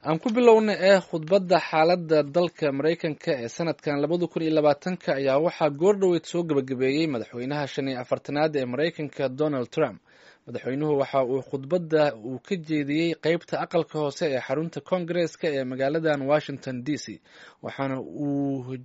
aan ku bilowna khudbadda xaaladda dalka maraykanka ee sanadkan 2020 ayaa waxaa goordhoweyd soo gebagabeeyey madaxweynaha 45aad ee maraykanka Donald Trump. madaxweynuhu waxa uu khudbadda uu ka jeediyey qeybta aqalka hoose ee xarunta Koongareeska ee magaaladan Washington DC, waxaana uu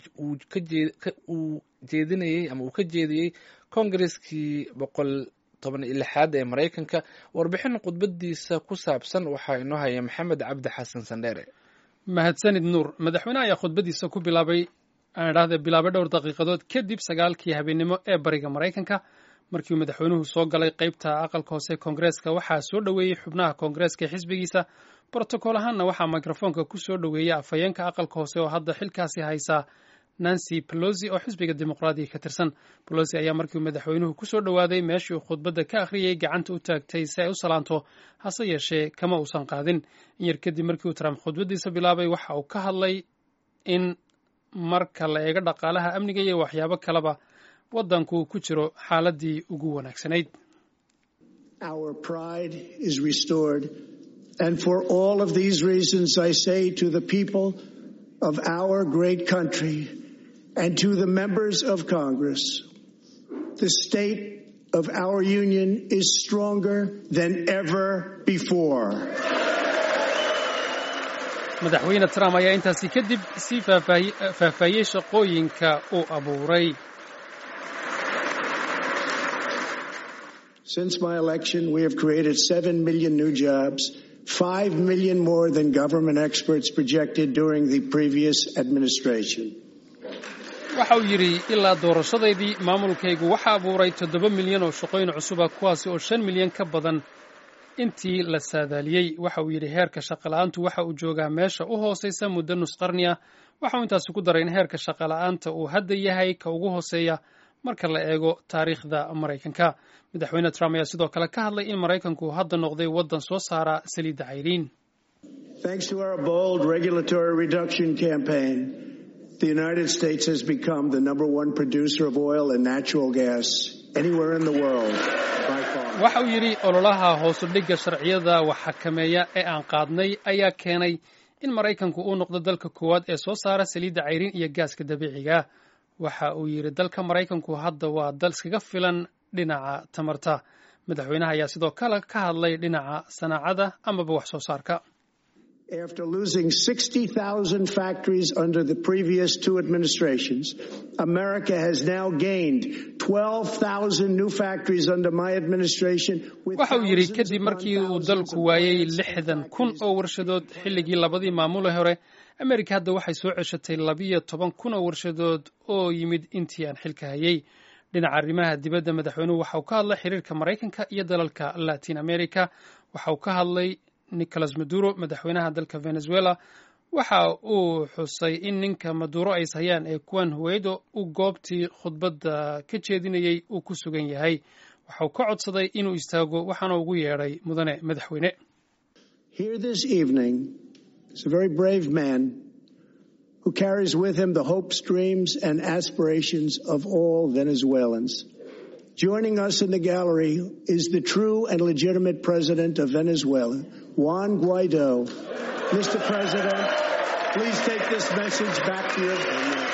ka jeediyey Koongareskii 116aad ee maraykanka. warbixin khudbadiisa ku saabsan waxaa inoo haya maxamed cabdi xasan sandheere. mahadsanid nuur. madaxweynaha ayaa khudbadiisa ku bilaabay dhowr daqiiqadood kadib 9kii habeenimo ee bariga maraykanka. markii madaxweynuhu soo galay qeybta aqalka hoose Koongareeska waxaa soo dhoweeyey xubnaha Koongareeska ee xisbigiisa. protocol ahaanna waxaa mikrofoonka ku soo dhoweeyay afhayeenka aqalka hoose oo hadda xilkaasi haysa Nancy Pelosi oo xisbiga dimuqraadiga ka tirsan. Pelosi ayaa markii madaxweynuhu ku soo dhowaaday meeshii uu khudbadda ka akhriyay gacanta u taagtay si ay u salaanto, hase yeeshee kama uusan qaadin. in yar kadib markii uu Trump khudbadiisa bilaabay waxa uu ka hadlay in marka la eego dhaqaalaha, amniga iyo waxyaabo kaleba waddanku ku jiro xaaladii ugu wanaagsanayd. Our pride is restored, and for all of these reasons I say to the people of our great country and to the members of Congress, the state of our union is stronger than ever before. madaxweyne Trump ayaa intaasi kadib si faahfaahiyey shaqooyinka uu abuuray. Since my election, we have created 7 million new jobs, 5 million more than government experts projected during the previous administration. waxa uu yidhi ilaa doorashadaydii maamulkaygu waxa abuuray 7 milyan oo shaqooyin cusuba, kuwaasi oo 5 milyan ka badan intii la saadaaliyey. waxa uu yidhi heerka shaqola'aantu waxa uu joogaa meesha u hooseysa muddo nus qarni ah. waxa uu intaasi ku daray in heerka shaqola'aanta uu hadda yahay ka ugu hooseeya marka la eego taariikhda Maraykanka. madaxweyne Trump ayaa sidoo kale ka hadlay in Maraykanku hadda noqday waddan soo saara saliidda cayriin. Thanks to our bold regulatory reduction campaign, the United States has become the #1 producer of oil and natural gas anywhere in the world by far. waxa uu yidhi ololaha hoos u dhigga sharciyada wax xakameeya ee aan qaadnay ayaa keenay in Maraykanku uu noqdo dalka koowaad ee soo saara saliidda cayriin iyo gaaska dabiiciga. waxa uu yidhi dalka Maraykanku hadda waa dal iskaga filan dhinaca tamarta. madaxweynaha ayaa sidoo kale ka hadlay dhinaca sanaacada amaba wax soo saarka. After losing 60,000 factories under the previous 2 administrations, America has now gained 12,000 new factories under my administration. waxa uu yidhi kadib markii uu dalku waayay 60,000 oo warshadood xilligii labadii maamul hore, Amerika hadda waxay soo ceshatay 12,000 oo warshadood oo yimid intii aan xilka hayay. dhinaca arrimaha dibadda madaxweynuhu waxa uu ka hadlay xiriirka Maraykanka iyo dalalka Latin America. waxa uu ka hadlay Nicolas Maduro, madaxweynaha dalka Venezuela. waxa uu xusay in ninka Maduro ay hayaan ee Juan Guaido uu goobtii khudbadda ka jeedinayay uu ku sugan yahay. waxa uu ka codsaday inuu istaago, waxaana ugu yeedhay mudane madaxweyne. Here this evening is a very brave man who carries with him the hopes, dreams, and aspirations of all Venezuelans. Joining us in the gallery is the true and legitimate president of Venezuela, Juan Guaido. Mr. President, please take this message back to your family.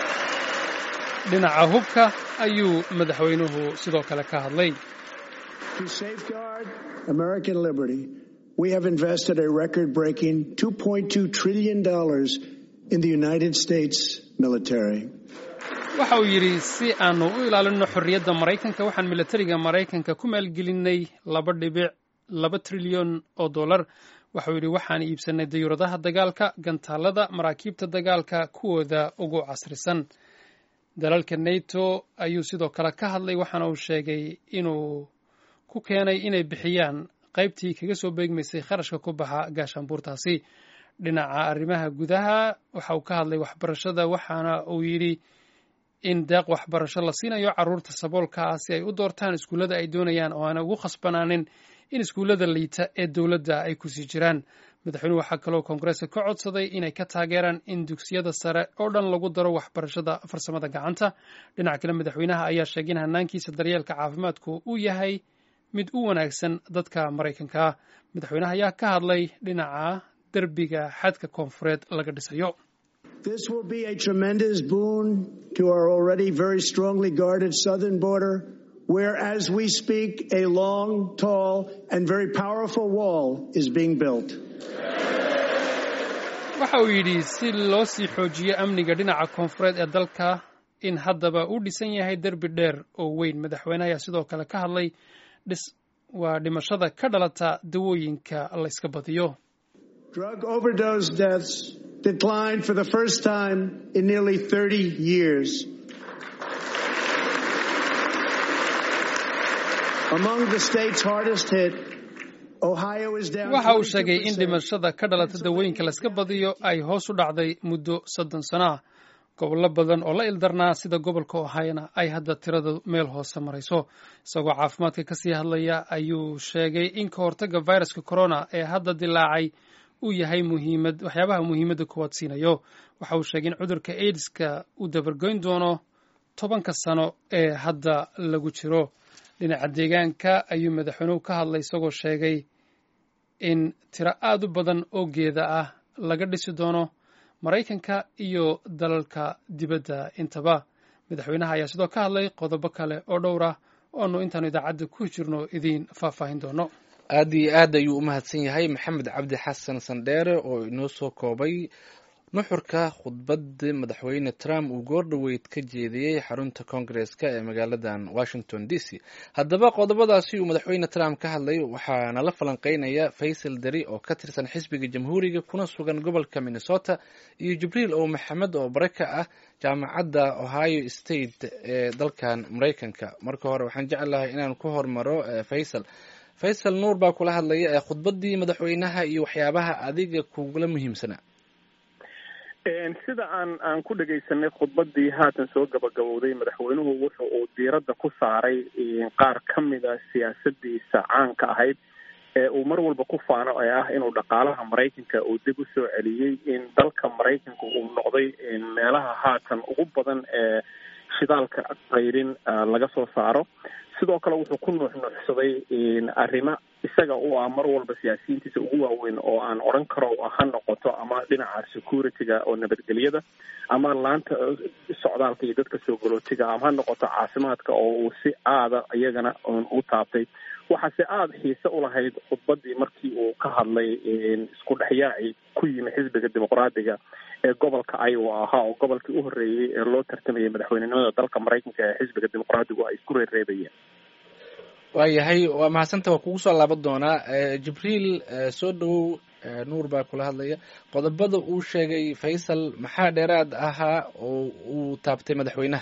dhinaca hubka ayuu madaxweynuhu sidoo kale ka hadlay. To safeguard American liberty, we have invested a record-breaking $2.2 trillion in the United States military. waxa uu yidhi si aanu u ilaalino xorriyadda Maraykanka waxaan militariga Maraykanka ku maalgelinay $2.2 trilyan oo dollar. waxa uu yidhi waxaan iibsanay dayuuradaha dagaalka, gantaalada, maraakiibta dagaalka kuwooda ugu casrisan. dalalka NATO ayuu sidoo kale ka hadlay, waxaana uu sheegay inuu ku keenay inay bixiyaan qaybtii kaga soo beegmaysay kharashka ku baxa gaashaanbuurtaasi. dhinaca arrimaha gudaha waxa uu ka hadlay waxbarashada, waxaana uu yidhi in deeq waxbarasho la siinayo carruurta saboolka ah si ay u doortaan iskuullada ay doonayaan oo aan ugu khasbanaanin in iskuullada liita ee dowladda ay ku sii jiraan. madaxweynuhu waxaa kaloo Koongareeska ka codsaday inay ka taageeraan in dugsiyada sare oo dhan lagu daro waxbarashada farsamada gacanta. dhinaca kale madaxweynaha ayaa sheegay in hanaankiisa daryeelka caafimaadku uu yahay mid u wanaagsan dadka Maraykanka. madaxweynaha ayaa ka hadlay dhinaca derbiga xadka koonfureed laga dhisayo. This will be a tremendous boon to our already very strongly guarded southern border, where, as we speak, a long, tall, and very powerful wall is being built. Waxa uu yidhi si loo sii xoojiyo amniga dhinaca koonfureed ee dalka in haddaba uu dhisan yahay derbi dheer oo weyn. Madaxweynaha ayaa sidoo kale ka hadlay waa dhimashada ka dhalata dawooyinka la iska badiyo. Drug overdose deaths declined for the first time in nearly 30 years. Among the states hardest hit, Ohio is down. Waxa uu sheegay in dhimashada ka dhalata dawooyinka la iska badiyo ay hoos u dhacday muddo 30 sano ah. Gobollo badan oo la ildarnaa sida gobolka Ohio ay hadda tirada meel hoose marayso. Isagoo caafimaadka ka sii hadlaya ayuu sheegay in ka hortagga viruska corona ee hadda dilaacay uu yahay waxyaabaha muhiimadda kuwaad siinayo. Waxa uu sheegay in cudurka AIDS-ka uu dabargoyn doono 10 sano ee hadda lagu jiro. Dhinaca deegaanka ayuu madaxweynuhu ka hadlay isagoo sheegay in tiro aad u badan oo geeda ah laga dhisi doono Maraykanka iyo dalalka dibadda intaba. Madaxweynaha ayaa sidoo ka hadlay qodobo kale oo dhowr ah oo intaanu idaacadda ku jirno idiin faahfaahin doono. aad iyo aad ayuu u mahadsan yahay Maxamed Cabdi Xasan Sandheere oo inoo soo koobay nuxurka khudbadda madaxweyne Trump uu goordhaweyd ka jeediyey xarunta Koongareeska ee magaaladan Washington DC. Haddaba qodobadaasi uu madaxweyne Trump ka hadlay waxaana la falanqeynaya Faysal Dari oo ka tirsan xisbiga Jamhuuriga kuna sugan gobolka Minnesota iyo Jibriil oo Maxamed oo baraka ah jaamacadda Ohio State ee dalkan Mareykanka. Marka hore waxaan jeclahay inaan ku hormaro Faysal Nuur baa kula hadlaya ee khudbaddii madaxweynaha iyo waxyaabaha adiga kugula muhiimsanaa. sida aan ku dhagaysanay khudbaddii haatan soo gabagabowday madaxweynuhu wuxa uu diiradda ku saaray qaar ka mida siyaasadiisa caanka ahayd ee uu mar walba ku faano ee ah inuu dhaqaalaha Maraykanka uu dib u soo celiyey in dalka Maraykanka uu noqday meelaha haatan ugu badan ee shidaalka qayrin laga soo saaro. sidoo kale wuxuu ku nuuxnuuxsaday arrimo isaga oo ah mar walba siyaasiyiintiisa ugu waaweyn oo aan oran karo ha noqoto ama dhinaca security-ga oo nabadgelyada ama laanta socdaalka iyo dadka soo galootiga ama ha noqoto caafimaadka oo uu si aada iyagana u taabtay. waxaase aada xiise u lahayd khudbaddii markii uu ka hadlay isku dhexyaaci ku yimi xisbiga dimuqraadiga ee gobolka Iowa ahaa oo gobolkii u horreeyey ee loo tartamayay madaxweynenimada dalka Maraykanka ee xisbiga dimuqraadigu ay isku reereebayeen. waayahay waa mahadsantahay waa kugu soo laaban doonaa. Jibriil soo dhowow, Nuur baa kula hadlaya. qodobada uu sheegay Faysal maxaa dheeraad ahaa oo uu taabtay madaxweynaha?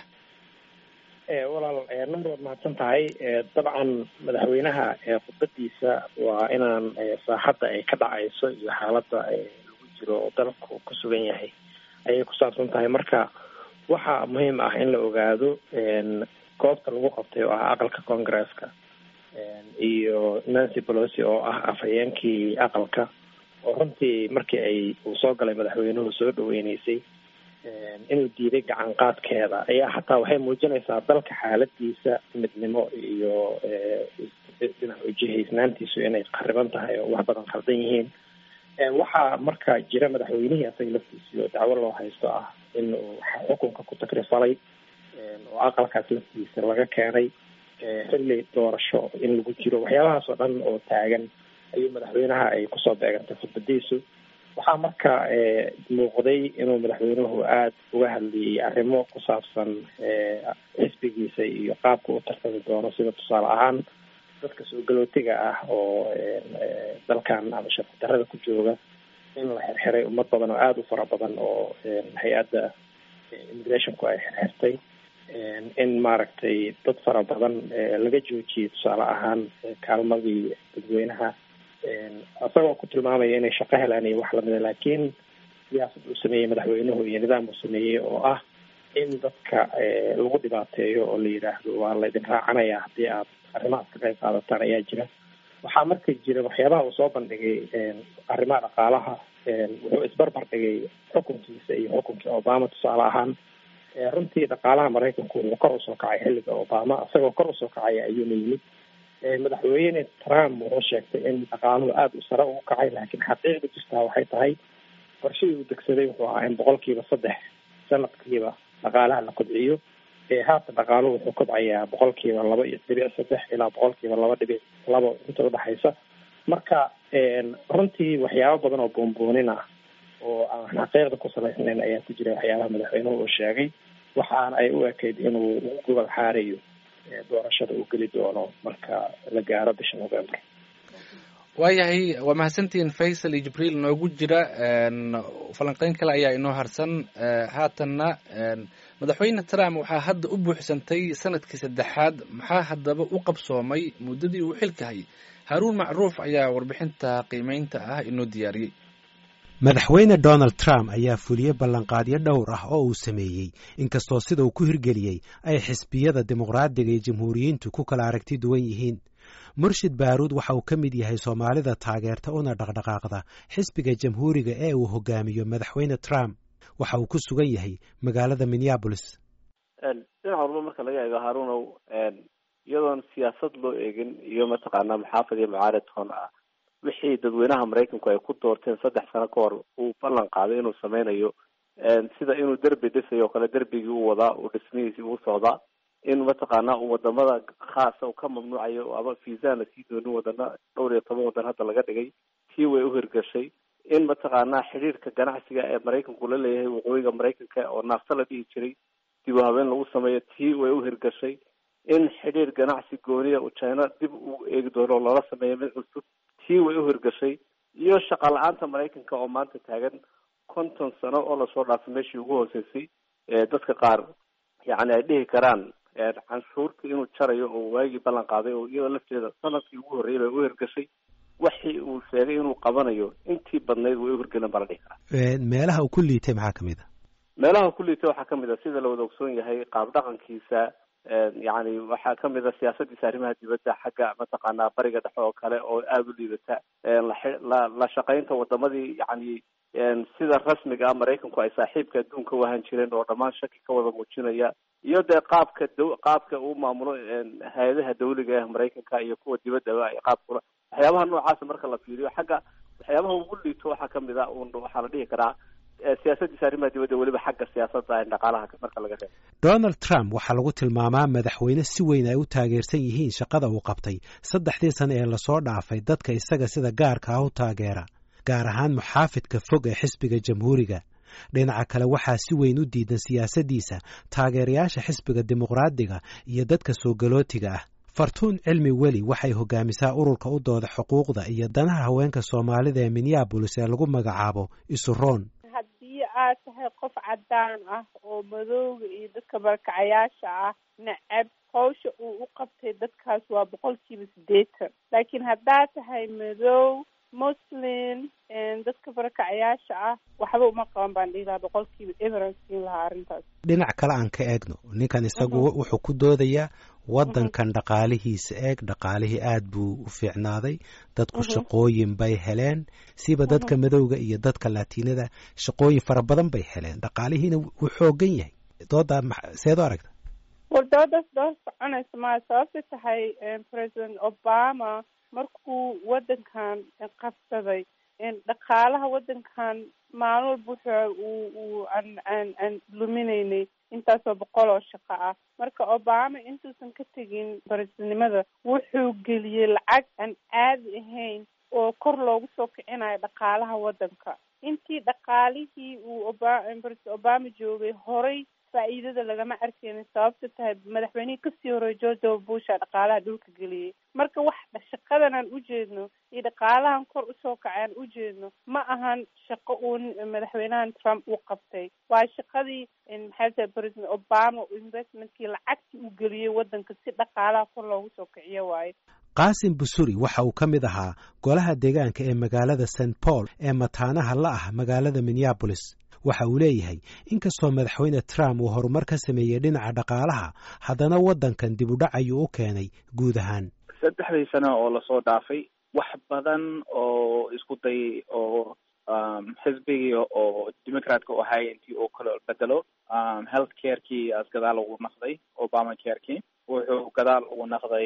walaal Nuur waad mahadsan tahay. dabcan madaxweynaha khudbadiisa waa inaan saaxadda ay ka dhacayso iyo xaaladda lagu jiro oo dalku ku sugan yahay ayay ku saabsan tahay. marka waxaa muhiim ah in la ogaado goobta lagu qabtay oo ah aqalka Koongareeska iyo Nancy Pelosi oo ah afhayeenkii aqalka oo runtii markii uu soo galay madaxweynuhu soo dhaweynaysay inuu diiday gacan qaadkeeda ayaa xataa waxay muujinaysaa dalka xaaladiisa midnimo iyo dhinac ujihaysnaantiisu inay qariban tahay oo wax badan khaldan yihiin. waxaa marka jira madaxweynihii asaga laftiisii oo dacwo loo haysto ah inuu xukunka ku takrifalay oo aqalkaas laftiisa laga keenay xilli doorasho in lagu jiro. waxyaabahaas oo dhan oo taagan ayuu madaxweynaha ay kusoo beegantay khudbadiisu. waxaa marka muuqday inuu madaxweynuhu aada uga hadlayay arrimo ku saabsan xisbigiisa iyo qaabka u tartami doono, sida tusaale ahaan dadka soo galootiga ah oo dalkan ama sharci darrada ku jooga in la xirxiray ummad badan oo aada u fara badan oo hay-adda immigrationku ay xirxirtay in maaragtay dad fara badan laga joojiyey tusaale ahaan kaalmadii dadweynaha isagoo ku tilmaamaya inay shaqo helaan iyo wax lamida. laakiin siyaasad uu sameeyey madaxweynuhu iyo nidaam uu sameeyey oo ah in dadka lagu dhibaateeyo oo la yidhaahdo waa laydin raacanaya haddii aad arrimahaas ka qayb qaadataan ayaa jira. waxaa marka jira waxyaabaha uu soo bandhigay arrimaha dhaqaalaha. wuxuu isbarbar dhigay xukunkiisa iyo xukunkii Obama tusaale ahaan. runtii dhaqaalaha Maraykanku wuxuu kor usoo kacay xilliga Obama, isagoo kor usoo kacaya ayuuna yimid. madaxweyne Trump wuxuu sheegtay in dhaqaaluhu aada u sare ugu kacay, laakiin xaqiiqda jirtaa waxay tahay qorshadii uu degsaday wuxuu ahaa in 3% sanadkiiba dhaqaalaha la kobciyo. haatan dhaqaaluhu wuxuu kobcayaa 2.3 ilaa 2.2 inta udhaxaysa. marka runtii waxyaabo badan oo boonboonin ah oo aan xaqiiqda ku salaysnayn ayaa ku jira waxyaabaha madaxweynuhu uu sheegay, waxaana ay u ekayd inuu ugu gobol xaarayo doorashada uu geli doono marka la gaaro bisha November. waayahay, waa mahadsantihiin Faysal iyo Jibriil noogu jira. falanqeyn kale ayaa inoo harsan. haatanna madaxweyne Trump waxaa hadda u buuxsantay sanadkii 3aad. maxaa haddaba u qabsoomay muddadii uu xilka hayay? Haruun Macruuf ayaa warbixinta qiimeynta ah inoo diyaariyey. madaxweyne Donald Trump ayaa fuliyey ballanqaadyo dhowr ah oo uu sameeyey, inkastoo sida uu ku hirgeliyey ay xisbiyada dimuqraadiga iyo jamhuuriyiintu ku kala aragti duwan yihiin. Murshid Baaruud waxa uu ka mid yahay Soomaalida taageerta una dhaqdhaqaaqda xisbiga jamhuuriga ee uu hogaamiyo madaxweyne Trump. waxa uu ku sugan yahay magaalada Minneapolis. dhinaca walba marka laga eego Haruunow, iyadoon siyaasad loo eegin iyo mataqaanaa muxaafid iyo mucaarad toon ah, wixii dadweynaha Mareykanku ay ku doorteen 3 sano ka hor uu ballan qaaday inuu sameynayo, sida inuu derbi dhisayo kale derbigii uu wadaa, uu dhismihiisii uu socdaa, in mataqaanaa uu wadamada khaasa uu ka mamnuucayo ama fiisa la sii doonin wadana 12 wadan hadda laga dhigay, tii way u hirgashay. in mataqaanaa xiriirka ganacsiga ee Mareykanku la leeyahay waqooyiga Mareykanka oo naafta la dhihi jiray dib u habeen lagu sameeyo, tii way u hirgashay. in xiriir ganacsi gooniya uu China dib u eegi doono lala sameeyo mid cusub, tii way u hirgashay. iyo shaqo la-aanta Mareykanka oo maanta taagan 50 sano oo lasoo dhaafay meeshii ugu hooseysay. dadka qaar yacni ay dhihi karaan canshuurta inuu jarayo oo waagii ballan qaaday oo iyadoo lafteeda sanadkii ugu horreeyay bay u hirgashay. waxii uu sheegay inuu qabanayo intii badnayd way u hirgelin baa la dhihi karaa. meelaha uu ku liitay maxaa kamid ah? meelaha ku liitay waxaa kamid ah sida la wada ogsoon yahay qaab dhaqankiisa, yacni waxaa kamid ah siyaasadiisa arrimaha dibadda xagga mataqaanaa bariga dhexe oo kale oo aada u liidata. la shaqaynta wadamadii yacni sida rasmiga ah Mareykanku ay saaxiibka adduunka u ahaan jireen oo dhammaan shaki ka wada muujinaya, iyo dee qaabka uu maamulo hay-adaha dawliga ah Mareykanka iyo kuwa dibadda ay qaabkula waxyaabaha noocaasa marka la fiiriyo xagga waxyaabaha ugu liito waxaa kamid ah waxaa la dhihi karaa siyaasadiisa arrimaha dibadda, weliba xagga siyaasadda dhaqaalaha marka laga reebo. Donald Trump waxaa lagu tilmaamaa madaxweyne si weyn ay u taageersan yihiin shaqada uu qabtay 3 sano ee lasoo dhaafay dadka isaga sida gaarka ah u taageera, gaar ahaan muxaafidka fog ee xisbiga jamhuuriga. dhinaca kale waxaa si weyn u diidan siyaasaddiisa taageerayaasha xisbiga dimuqraadiga iyo dadka soo galootiga ah. Fartuun Cilmi Weli waxay hogaamisaa ururka u dooda xuquuqda iyo danaha haweenka Soomaalida ee Minneapolis ee lagu magacaabo Isuroon. haddii aad tahay qof cadaan ah oo madowga iyo dadka barakacayaasha ah necab, hawsha uu u qabtay dadkaas waa 80%. laakiin haddaad tahay madow, Muslim, dadka barakacayaasha ah waxba uma qaban baan dhihi lahaa, 100% siin lahaa arrintaas. dhinac kale aan ka eegno, ninkan isagu wuxuu ku doodayaa waddankan dhaqaalihiisa eeg, dhaqaalihii aad buu u fiicnaaday, dadku shaqooyin bay heleen, siba dadka madowga iyo dadka laatinada shaqooyin fara badan bay heleen, dhaqaalihiina wuu xoogan yahay. dooda seed u aragta? war doodaas dood soconaysa maa, sababta tahay President Obama markuu waddankan qabsaday dhaqaalaha waddankan maalin walba wuxuu aan luminaynay intaasoo 100 oo shaqo ah. marka Obama intuusan ka tegin barasidnimada wuxuu geliyey lacag aan caadi ahayn oo kor loogu soo kicinayo dhaqaalaha waddanka. intii dhaqaalihii uu Obama joogay horay faa'iidada lagama arkaynin, sababta tahay madaxweynihii kasii horeeyay George W. Bush dhaqaalaha dhulka geliyey. marka wax shaqadan aan u jeedno iyo dhaqaalahan kor usoo kacay aan u jeedno ma ahan shaqo uu madaxweynahan Trump uu qabtay, waa shaqadii maxay President Obama investmentkii lacagtii uu geliyey waddanka si dhaqaalaha kor loogu soo kiciyo waaye. Qaasim Busuri waxa uu ka mid ahaa golaha deegaanka ee magaalada St. Paul ee mataanaha la ah magaalada Minneapolis. waxa uu leeyahay inkastoo madaxweyne Trump uu horumar ka sameeyay dhinaca dhaqaalaha, haddana waddankan dib u dhac ayuu u keenay guud ahaan. 3 sano oo lasoo dhaafay wax badan oo isku day oo xisbigii oo Democratka u ahay intii uu kala bedelo. health care-kii as gadaal ugu naqday, Obama care-kii wuxuu gadaal ugu naqday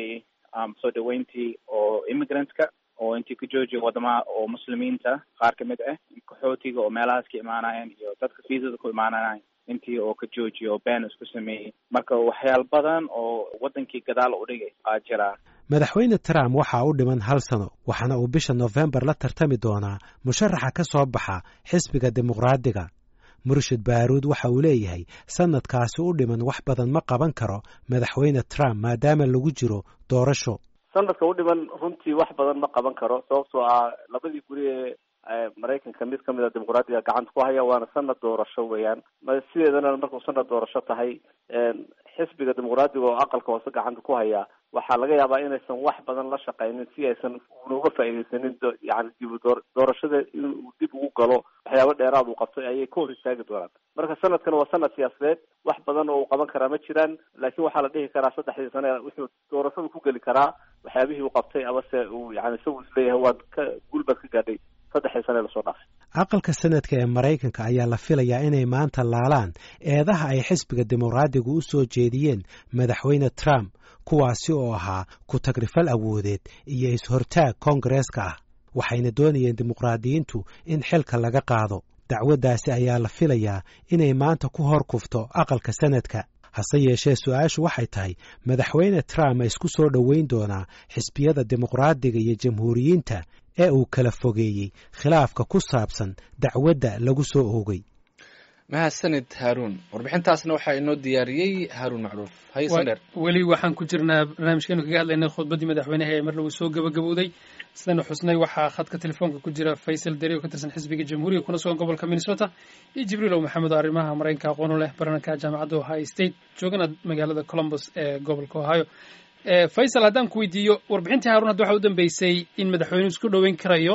soo dhaweyntii oo immigrantska oo intii ka joojiya wadamaha oo muslimiinta qaar kamid ah qaxootiga oo meelahaas ka imaanayeen iyo dadka fiisada ku imaanayeen intii oo ka joojiya oo been isku sameeyey marka waxyaal badan oo wadankii gadaal u dhigay aa jira. madaxweyne Trump waxa uu dhiman 1 sano waxaana uu bisha November la tartami doonaa musharaxa ka soo baxa xisbiga dimuqraadiga. Murshid Baaruud waxa uu leeyahay sanadkaasi u dhiman wax badan ma qaban karo madaxweyne Trump maadaama lagu jiro doorasho. sanadka u dhiman runtii wax badan ma qaban karo sababtoo ah labadii guri ee Mareykanka mid kamid ah dimuqraadiga gacanta ku haya waana sanad doorasho weeyaan sideedana markuu sanad doorasho tahay xisbiga dimuqraadiga oo aqalka hoose gacanta ku haya waxaa laga yaabaa inaysan wax badan la shaqaynin si aysan uga faa'iideysanin yani doorashada inuu dib ugu galo waxyaabo dheeraad uu qabtay ayay ka hor istaagi doonaan. marka sanadkan waa sanad siyaasadeed wax badan oo uu qaban karaa ma jiraan laakiin waxaa la dhihi karaa 3 sano wuxuu doorashada ku geli karaa waxyaabihii uu qabtay amase uu yani isagu isleeyahay waad ka gulbad ka gaadhay 3 sano la soo dhaafay. aqalka sanadka ee Mareykanka ayaa la filayaa inay maanta laalaan eedaha ay xisbiga dimuqraadigu u soo jeediyeen madaxweyne Trump kuwaasi oo ahaa ku tagrifal awoodeed iyo is-hortaag Koongareeska ah waxayna doonayeen dimuqraadiyiintu in xilka laga qaado. dacwadaasi ayaa la filayaa inay maanta ku hor kufto aqalka sanadka. hase yeeshee su-aashu waxay tahay madaxweyne Trump isku soo dhoweyn doonaa xisbiyada dimuqraadiga iyo jamhuuriyiinta ee uu kala fogeeyey khilaafka ku saabsan dacwadda lagu soo oogay. mahadsanid Haruun. warbixintaasna waxaa inoo diyaariyey Haruun Macruuf. haysadheer weli waxaan ku jirnaa barnaamijkeenu kaga hadlaynay khudbaddii madaxweynaha ee mar lagu soo gabagabowday sidanu xusnay waxaa khadka telefoonka ku jira Faysal Deri oo ka tirsan xisbiga jamhuuriga kuna sugan gobolka Minnesota iyo Jibriil Maxamed oo arrimaha Mareykanka aqoon u leh baranka jaamacadda Ohio State joogana magaalada Columbus ee gobolka Ohio. Faysal haddaan ku weydiiyo warbixintii Haruun hadda waxa u dambeysay in madaxweynuhu isku dhoweyn karayo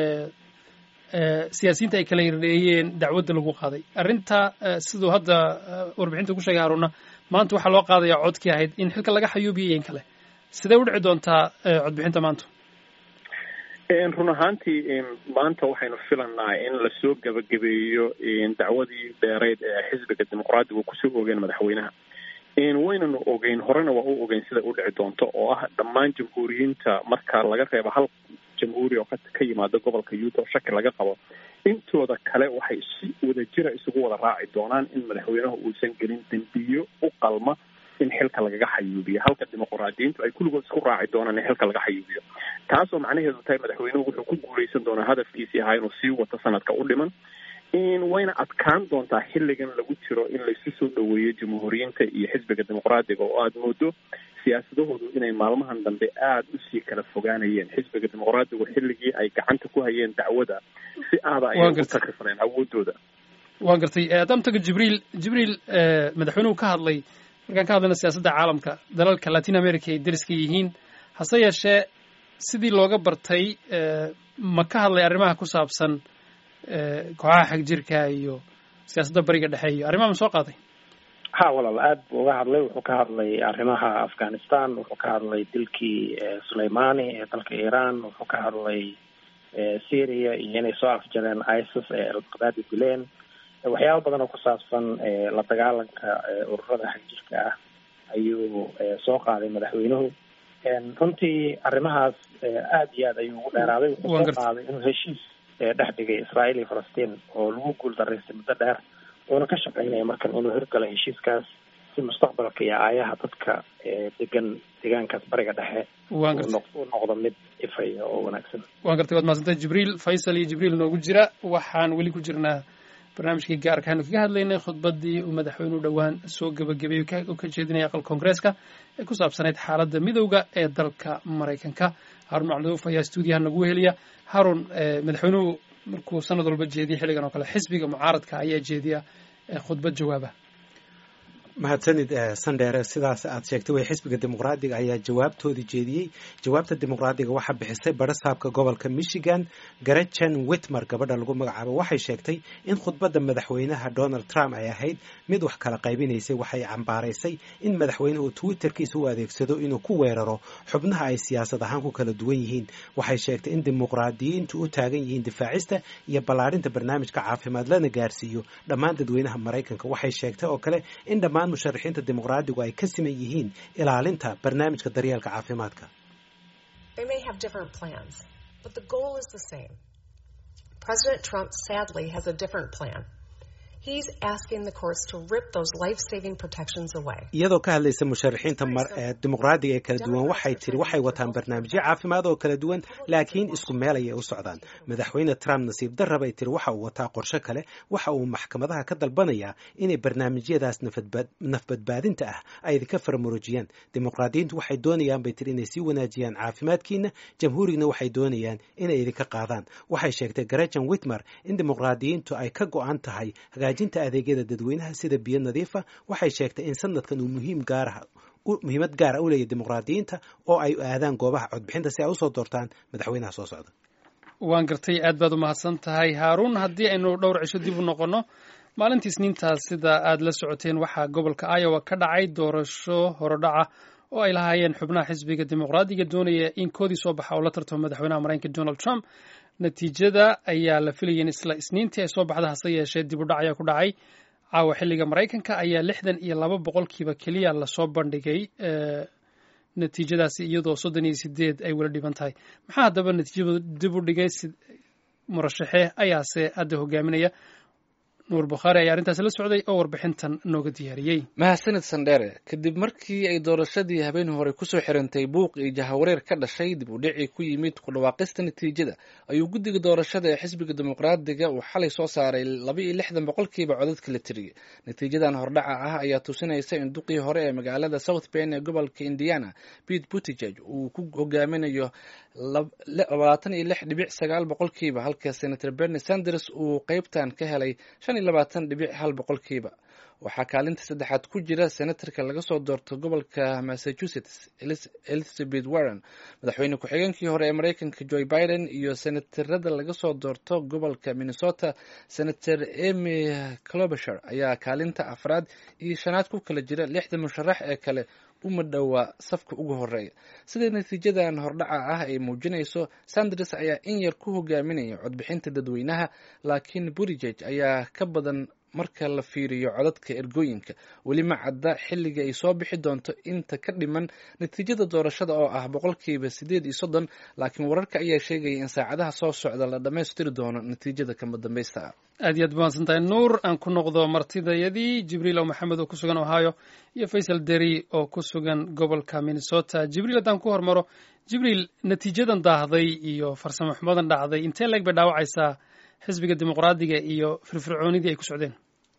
siyaasiyiinta ay kala yareeyeen dacwadda lagu qaaday arrinta sidoo hadda warbixinta ku sheegay Haruuna maanta waxaa loo qaadayaa codkii ahayd in xilka laga xayuubiyay in kale sidee u dhici doontaa codbixinta maanta? run ahaantii maanta waxaynu filanaa in lasoo gabagabeeyo dacwadii dheereyd ee xisbiga dimuqraadigu kusoo oogeen madaxweynaha. waynanu ogeyn horena waa u ogeyn sida u dhici doonto oo ah dhammaan jamhuuriyiinta marka laga reebo hal jamhuuri oo ka yimaada gobolka Utah oo shaki laga qabo intooda kale waxay si wadajira isugu wada raaci doonaan in madaxweynuhu uusan gelin dambiyo u qalma in xilka lagaga xayuubiyo halka dimuqraadiyiintu ay kulligood isku raaci doonaan in xilka laga xayuubiyo taasoo macnaheedu tahay madaxweynuhu wuxuu ku guuleysan doonaa hadafkiisii ahaa inuu sii wato sanadka u dhiman wayna adkaan doontaa xilligan lagu jiro in laysu soo dhoweeyo jamhuuriyiinta iyo xisbiga dimuqraadiga oo aada moodo siyaasadahoodu inay maalmahan dambe aada usii kala fogaanayeen. xisbiga dimuqraadigu xilligii ay gacanta ku hayeen dacwada si aada ay u takrifneen awoodooda. waan gartay haddaan tago jibriil madaxweynuhu ka hadlay markaan ka hadlayna siyaasadda caalamka dalalka Latin America ay deriska yihiin hase yeeshee sidii looga bartay ma ka hadlay arrimaha ku saabsan kooxaha xagjirka iyo siyaasadda bariga dhexe iyo arrimaha ma soo qaaday? ha walaal aad buu uga hadlay wuxuu ka hadlay arrimaha Afghanistan wuxuu ka hadlay dilkii Suleimani ee dalka Iran wuxuu ka hadlay Syria iyo inay soo afjareen ISIS ee al-Qadaadi dileen waxyaabo badan oo ku saabsan la dagaalanka ururada xagjirka ah ayuu soo qaaday madaxweynuhu. runtii arrimahaas aad iyo aad ayuu ugu dheeraaday wuxuu soo qaaday inuu heshiis dhex dhigay Israa'iil iyo Falastiin oo lagu guuldareystay muddo dheer oona ka shaqeynaya markan inuu hirgalo heshiiskaas si mustaqbalka iyo aayaha dadka degan deegaankaas bariga dhexe uu noqdo mid ifaya oo wanaagsan. waan gartay waad mahadsantahay Jibriil. Faysal iyo Jibriil noogu jira waxaan weli ku jirnaa barnaamijkii gaarka aanu kaga hadlaynay khudbaddii uu madaxweynuhu dhowaan soo gabagabeeyey oo ka jeedinaya aqalka Koongareeska ee ku saabsanayd xaaladda midowga ee dalka Mareykanka. Haruun Macruuf ayaa stuudiyaha nagu heliya. Haruun, madaxweynuhu markuu sanad walba jeediyo xilligan oo kale xisbiga mucaaradka ayaa jeediya khudbad jawaaba. mahadsanid Sandheere sidaas aad sheegtay way xisbiga dimuqraadiga ayaa jawaabtoodii jeediyey. jawaabta dimuqraadiga waxaa bixisay barasaabka gobolka Michigan Gretchen Whitmer gabadha lagu magacaabo waxay sheegtay in khudbadda madaxweynaha Donald Trump ay ahayd mid wax kala qaybinaysay. waxay cambaaraysay in madaxweynuhu Twitterkiisa u adeegsado inuu ku weeraro xubnaha ay siyaasad ahaan ku kala duwan yihiin. waxay sheegtay in dimuqraadiyiintu u taagan yihiin difaacista iyo ballaarinta barnaamijka caafimaad lana gaarsiiyo dhammaan dadweynaha Mareykanka. waxay sheegtay oo kale in dhammaan musharaxiinta dimuqraadigu ay ka siman yihiin ilaalinta barnaamijka daryeelka caafimaadka. They may have different plans, but the goal is the same. President Trump, sadly, has a different plan. He's asking the courts to rip those life-saving protections away. iyadoo ka hadlaysa musharaxiinta dimuqraadiga ee kala duwan waxay tiri waxay wataan barnaamijyo caafimaad oo kala duwan laakiin isku meel ayay u socdaan madaxweyne Trump nasiib darro bay tiri waxa uu wataa qorshe kale waxa uu maxkamadaha ka dalbanayaa inay barnaamijyadaas nafbadbaadinta ah ay ka farmaroojiyaan dimuqraadiyiintu waxay doonayaan bay tiri inay sii wanaajiyaan caafimaadkiina jamhuurigna waxay doonayaan inay idinka qaadaan waxay sheegtay Gretchen Whitmer in dimuqraadiyiintu ay ka go'an tahay hagaajinta adeegyada dadweynaha sida biyo nadiif ah waxay sheegtay in sanadkan uu muhiimad gaar ah u leeyahay dimuqraadiyiinta oo ay aadaan goobaha codbixinta si ay u soo doortaan madaxweynaha soo socda waan gartay aad baad u mahadsan tahay Haaruun haddii aynu dhowr cisho dib u noqono maalintii Isniintaas sida aad la socoteen waxaa gobolka Iowa ka dhacay doorasho horodhaca oo ay lahaayeen xubnaha xisbiga dimuqraadiga doonaya in koodii soo baxa oo la tartamo madaxweynaha Mareykanka Donald Trump natiijada ayaa la filayay isla Isniintii ay soo baxda hase yeeshee dib u dhac ayaa ku dhacay caawa xilliga Mareykanka ayaa 62% kaliya la soo bandhigay natiijadaasi iyadoo 38 ay wala dhiban tahay maxaa haddaba natiijadu dib u dhigay murashaxe ayaase hadda hogaaminaya nuur bukhaari ayaa arrintaasi la socday oo warbixintan nooga diyaariyey mahadsanid sandheere kadib markii ay doorashadii habeen hore kusoo xirantay buuq iyo jahawareer ka dhashay dib u dhici ku yimid ku dhawaaqista natiijada ayuu guddiga doorashada ee xisbiga dimuqraadiga uu xalay soo saaray 62% codadka la tiriyay natiijadan hordhaca ah ayaa tusinaysa in duqii hore ee magaalada South Bend ee gobolka Indiana Pete Buttigieg uu ku hogaaminayo 26.9% halka Senator Bernie Sanders uu qaybtan ka helay 25.1%. waxaa kaalinta saddexaad ku jira senatarka laga soo doorto gobolka Massachusetts Elizabeth Warren madaxweyne ku-xigeenkii hore ee Mareykanka Joe Biden iyo senatarada laga soo doorto gobolka Minnesota Senator Amy Klobuchar ayaa kaalinta afraad iyo shanaad ku kala jira 6 musharax ee kale uma dhowaa safka ugu horeeya sida natiijadan hordhaca ah ay muujinayso Sanders ayaa in yar ku hogaaminaya codbixinta dadweynaha laakiin Buttigieg ayaa ka badan marka la fiiriyo codadka ergooyinka weli ma cadda xilliga ay soo bixi doonto inta ka dhiman natiijada doorashada oo ah 8% laakiin wararka ayaa sheegaya in saacadaha soo socda la dhammaystiri doono natiijada kama dambaysta ah aad iyo aad mahadsan tahay nuur aan ku noqdo martidayadii Jibriil oo Maxamed oo ku sugan Ohio iyo Faisal Deri oo ku sugan gobolka Minnesota Jibriil haddaan ku hormaro Jibriil natiijadan daahday iyo farsamo xumadan dhacday intee leeg bay dhaawacaysaa xisbiga dimuqraadiga iyo firfircoonidii ay ku socdeen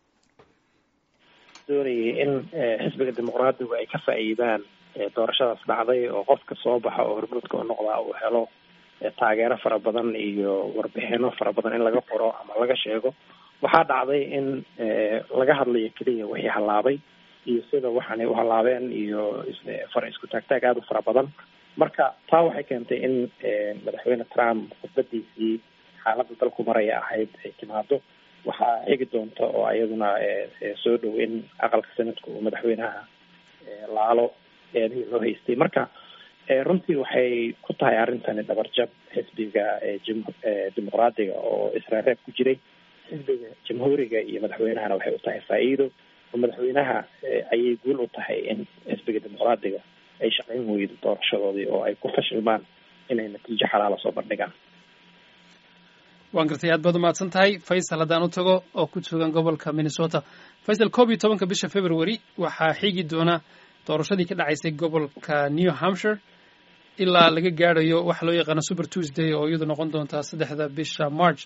doonayay in xisbiga dimuqraadigu ay ka faa'iidaan doorashadaas dhacday oo qofka soo baxa oo hormuudka u noqdaa uu helo taageero fara badan iyo warbixino fara badan in laga qoro ama laga sheego waxaa dhacday in laga hadlayo keliya wixii halaabay iyo sida waxaanay u halaabeen iyo far isku taagtaag aada u fara badan marka taa waxay keentay in madaxweyne Trump khudbadiisii xaaladda dalku maraya ahayd ay timaado waxaa xigi doonta oo ayaduna soo dhow in aqalka sanadku uu madaxweynaha laalo eedihii loo haystay marka runtii waxay ku tahay arrintani dhabarjab xisbiga dimuqraadiga oo israareeb ku jiray xisbiga jamhuuriga iyo madaxweynahana waxay u tahay faa'iido oo madaxweynaha ayay guul u tahay in xisbiga dimuqraadiga ay shaqayn weydo doorashadoodii oo ay ku fashilmaan inay natiijo xalaala soo bandhigaan waan gartay aad baad u mahadsan tahay Faisal haddaan u tago oo ku sugan gobolka Minnesota Faisal 11 bisha February waxaa xigi doona doorashadii ka dhacaysay gobolka New Hampshire ilaa laga gaarayo waxa loo yaqaan Super Tuesday oo iyadu noqon doonta 3 bisha March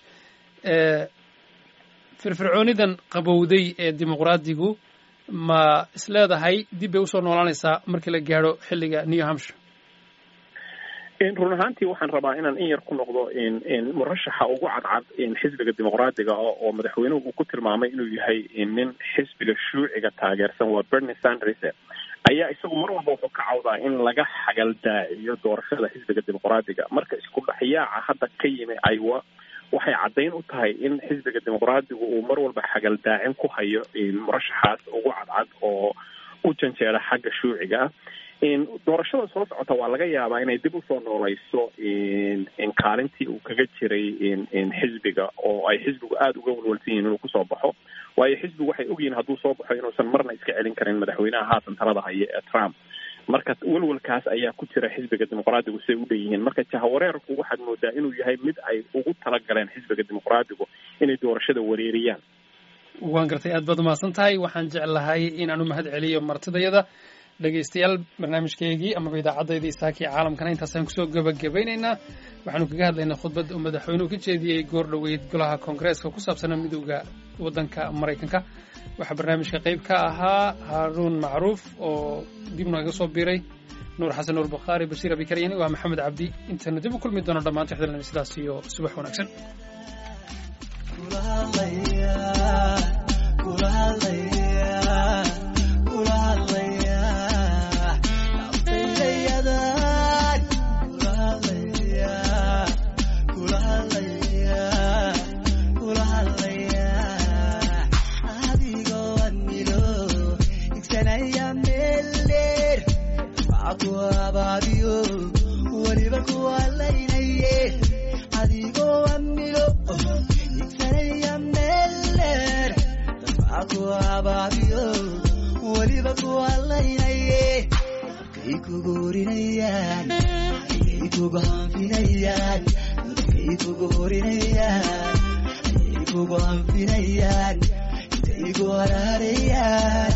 firfircoonidan qabowday ee dimuqraadigu ma isleedahay dib ay u soo noolaanaysaa markii la gaaro xilliga New Hampshire run ahaantii waxaan rabaa inaan in yar ku noqdo murashaxa ugu cadcad xisbiga dimuqraadiga oo madaxweynuhu uu ku tilmaamay inuu yahay nin xisbiga shuuciga taageersan waa Bernie Sanders ayaa isagu mar walba wuxuu ka cawdaa in laga xagaldaaciyo doorashada xisbiga dimuqraadiga marka isku dhaxyaaca hadda ka yimi Iowa waxay caddayn u tahay in xisbiga dimuqraadigu uu mar walba xagaldaacin ku hayo murashaxaas ugu cadcad oo u janjeera xagga shuuciga doorashada soo socota waa laga yaabaa inay dib usoo nooleyso kaalintii uu kaga jiray xisbiga oo ay xisbigu aada uga walwalsan yihiin inuu kusoo baxo waayo xisbigu waxay ogyihiin hadduu soo baxo inuusan marna iska celin karin madaxweynaha haatan talada haya ee Trump marka walwalkaas ayaa ku jira xisbiga dimuqraadigu siay u dhanyihiin. marka jahawareerku waxaad moodaa inuu yahay mid ay ugu talagaleen xisbiga dimuqraadigu inay doorashada wareeriyaan. waan gartay, aad baad umahadsan tahay. waxaan jeclahay in aan u mahad celiyo martidayada. dhegaystayaal, barnaamijkeygii amaba idaacaddaydii saakii caalamkana intaasaan kusoo gabagabaynaynaa. waxaanu kaga hadlaynaa khudbad uu madaxweynuhu ka jeediyey goor dhoweyd golaha koongareeska ku saabsanaa midowda waddanka maraykanka. waxaa barnaamijka qayb ka ahaa haaruun macruuf oo dib nooga soo biiray, nuur xasan nuur bukhaari, bashiir abikaryani, waa maxamed cabdi. intaanu dib u kulmi doono dhammaantii xidalna sidaas iyo subax wanaagsan. Go on,